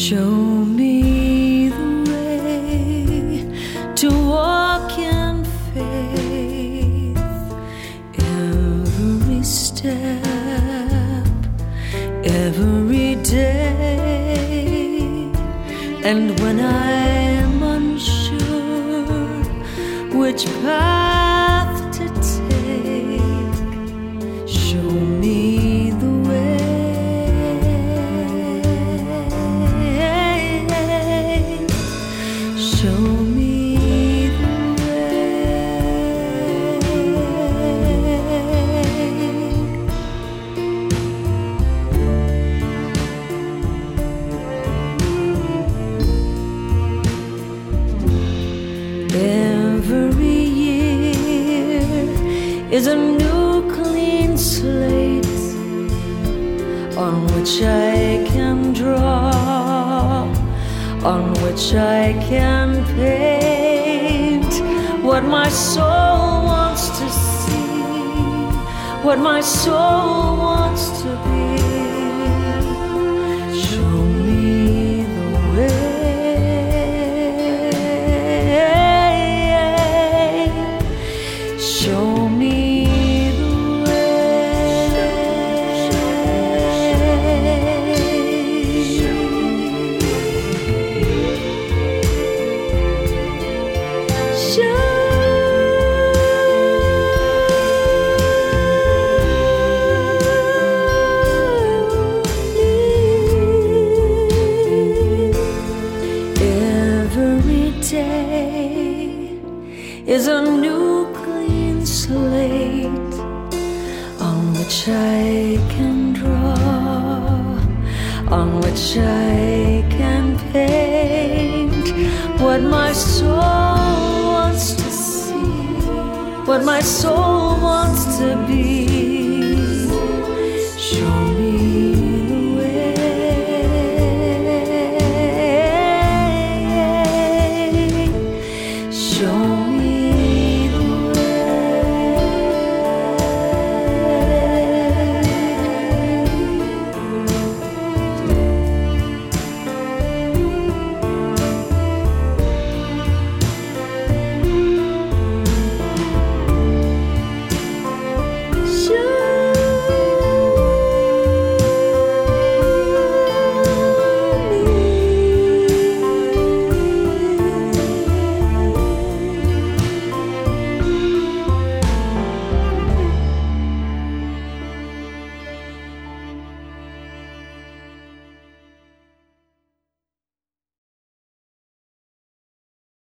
Show me the way to walk in faith, every step, every day. And when I'm unsure which path to take, show me the way. Show me the Every year is a new clean slate on which I can draw, on which I can paint what my soul wants to see, what my soul wants to be. Show me the way. Show me the way. Every day is a new clean slate on which I can draw, on which I can paint what my soul wants to see, what my soul wants to be. Show